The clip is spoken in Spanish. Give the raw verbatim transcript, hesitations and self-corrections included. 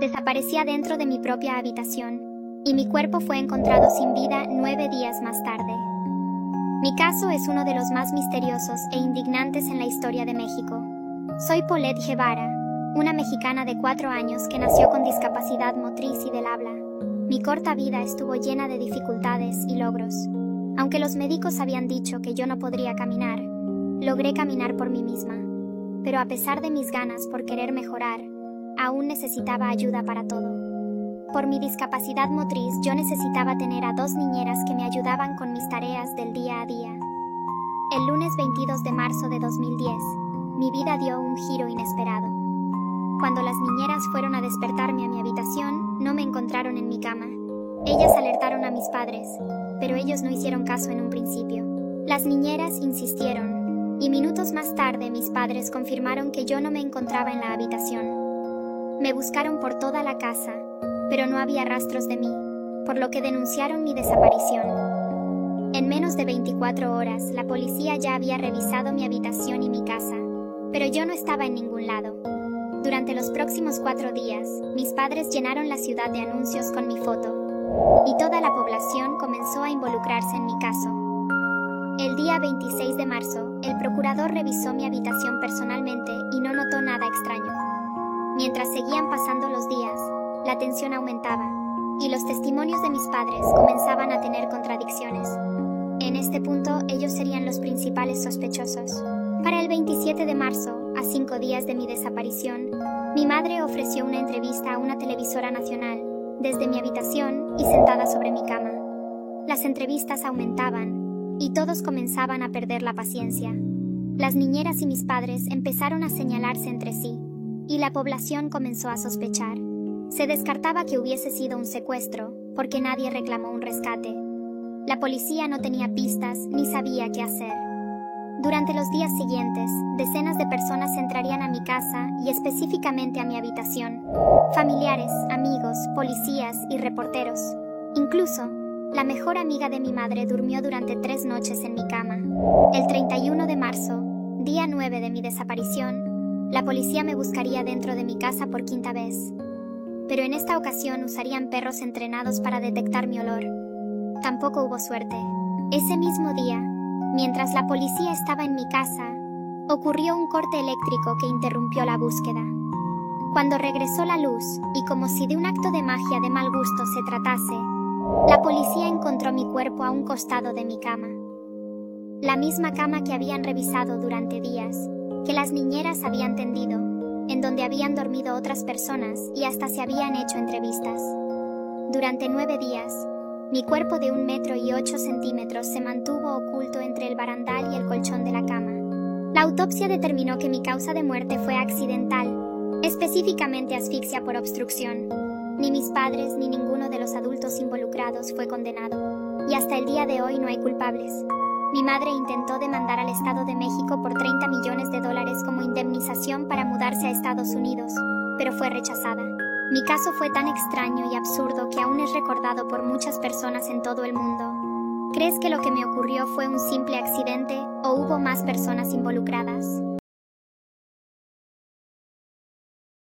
desaparecía dentro de mi propia habitación, y mi cuerpo fue encontrado sin vida nueve días más tarde. Mi caso es uno de los más misteriosos e indignantes en la historia de México. Soy Paulette Guevara, una mexicana de cuatro años que nació con discapacidad motriz y del habla. Mi corta vida estuvo llena de dificultades y logros. Aunque los médicos habían dicho que yo no podría caminar, logré caminar por mí misma. Pero a pesar de mis ganas por querer mejorar, aún necesitaba ayuda para todo. Por mi discapacidad motriz, yo necesitaba tener a dos niñeras que me ayudaban con mis tareas del día a día. El lunes veintidós de marzo de dos mil diez, mi vida dio un giro inesperado. Cuando las niñeras fueron a despertarme a mi habitación, no me encontraron en mi cama. Ellas alertaron a mis padres, pero ellos no hicieron caso en un principio. Las niñeras insistieron, y minutos más tarde mis padres confirmaron que yo no me encontraba en la habitación. Me buscaron por toda la casa, pero no había rastros de mí, por lo que denunciaron mi desaparición. En menos de veinticuatro horas, la policía ya había revisado mi habitación y mi casa, pero yo no estaba en ningún lado. Durante los próximos cuatro días, mis padres llenaron la ciudad de anuncios con mi foto, y toda la población comenzó a involucrarse en mi caso. El día veintiséis de marzo, el procurador revisó mi habitación personalmente y no notó nada extraño. Mientras seguían pasando los días, la tensión aumentaba, y los testimonios de mis padres comenzaban a tener contradicciones. En este punto, ellos serían los principales sospechosos. Para el veintisiete de marzo, a cinco días de mi desaparición, mi madre ofreció una entrevista a una televisora nacional, desde mi habitación y sentada sobre mi cama. Las entrevistas aumentaban, y todos comenzaban a perder la paciencia. Las niñeras y mis padres empezaron a señalarse entre sí, y la población comenzó a sospechar. Se descartaba que hubiese sido un secuestro, porque nadie reclamó un rescate. La policía no tenía pistas ni sabía qué hacer. Durante los días siguientes, decenas de personas entrarían a mi casa y específicamente a mi habitación. Familiares, amigos, policías y reporteros. Incluso, la mejor amiga de mi madre durmió durante tres noches en mi cama. El treinta y uno de marzo, día nueve de mi desaparición, la policía me buscaría dentro de mi casa por quinta vez. Pero en esta ocasión usarían perros entrenados para detectar mi olor. Tampoco hubo suerte. Ese mismo día, mientras la policía estaba en mi casa, ocurrió un corte eléctrico que interrumpió la búsqueda. Cuando regresó la luz, y como si de un acto de magia de mal gusto se tratase, la policía encontró mi cuerpo a un costado de mi cama. La misma cama que habían revisado durante días, que las niñeras habían tendido, en donde habían dormido otras personas y hasta se habían hecho entrevistas. Durante nueve días, mi cuerpo de un metro y ocho centímetros se mantuvo oculto entre el barandal y el colchón de la cama. La autopsia determinó que mi causa de muerte fue accidental, específicamente asfixia por obstrucción. Ni mis padres ni ninguno de los adultos involucrados fue condenado, y hasta el día de hoy no hay culpables. Mi madre intentó demandar al Estado de México por treinta millones de dólares como indemnización para mudarse a Estados Unidos, pero fue rechazada. Mi caso fue tan extraño y absurdo que aún es recordado por muchas personas en todo el mundo. ¿Crees que lo que me ocurrió fue un simple accidente o hubo más personas involucradas?